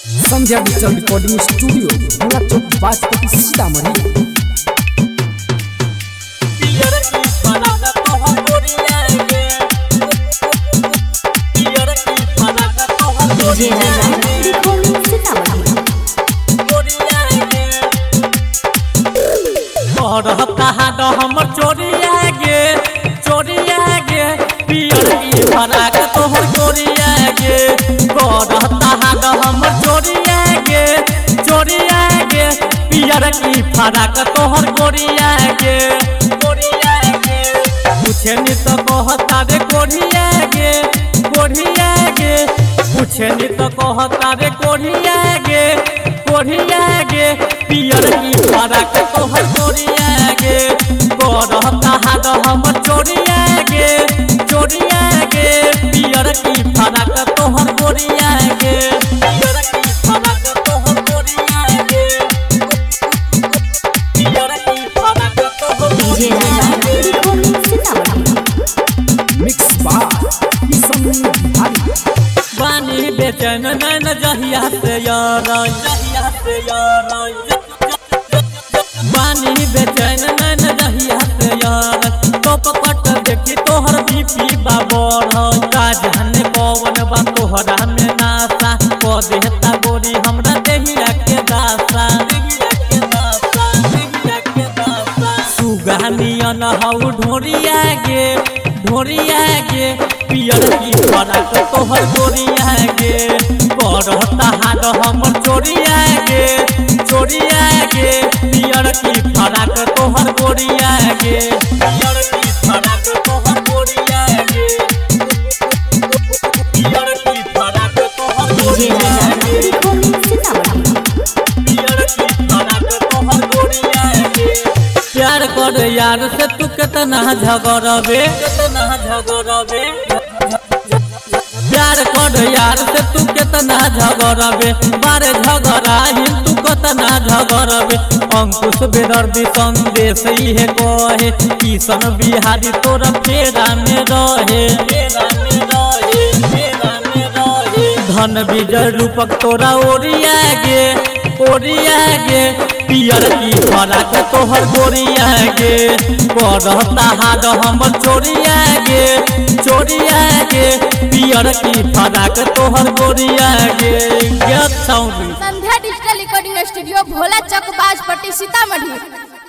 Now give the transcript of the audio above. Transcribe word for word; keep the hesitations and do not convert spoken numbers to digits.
संध्या digital recording studio Bhola Chowk Bajpatti Sitamarhi. हमर चोरिया गे चोरिया गे पियर की फराक तोहर गोरिया गे करता हाड हमर चोरिया गे चोरिया गे पियर की फराक तोहर गोरिया गे गोरिया गे पूछे नी तो कहता रे गोरिया गे गोरिया गे पूछे नी तो कहता रे गोरिया गे गोरिया गे पियर की फराक तोहर गोरिया गे करता हाड हमर चोरिया गे चोरिया गे पियर की फराक तोहर गोरिया गे पियर की फराक तोहर गोरिया गे पियर की फराक तोहर गोरिया गे मिक्स बार बिहारी बानी बेचैन नैन जहिया से यार जहिया से यार बानी बेचैन नैन जहिया से यार तो पकट देखी तोहर बीपी बाबर का जाने पवन बा तोहरा में नासा को देहता गोरी हमरा देहिया के दासा देहिया के दासा देहिया के दासा सुगानियन हौ ढोरिया गे ढोरिया गे पियर की फराक तोहर गोरिया गे करता हाड हमर चोरिया गे चोरिया गे पियर की फराक तोहर गोरिया गे पियर की फराक तोहर गोरिया गे पियर की फराक तोहर गोरिया गे पियर की फराक तोहर गोरिया गे प्यार कर यार से तू कितना झगड़बे कितना झगड़बे प्यार कर यार से तू कितना झगड़बे बारे झगड़ा ही तू कितना झगड़बे अंकुश बेदर्दी संदेश है कहे किशन बिहारी तोरा फेरा में रहे फेरा में रहे फेरा में रहे धन विजय रूपक तोरा ओरिया गे ओरिया गे पियर की फराक तोहर गोरिया गे करता हाड हमर चोरिया गे चोरिया गे पियर की फराक तोहर गोरिया गे Sandhya digital recording studio Bhola Chowk Bajpatti Sitamarhi.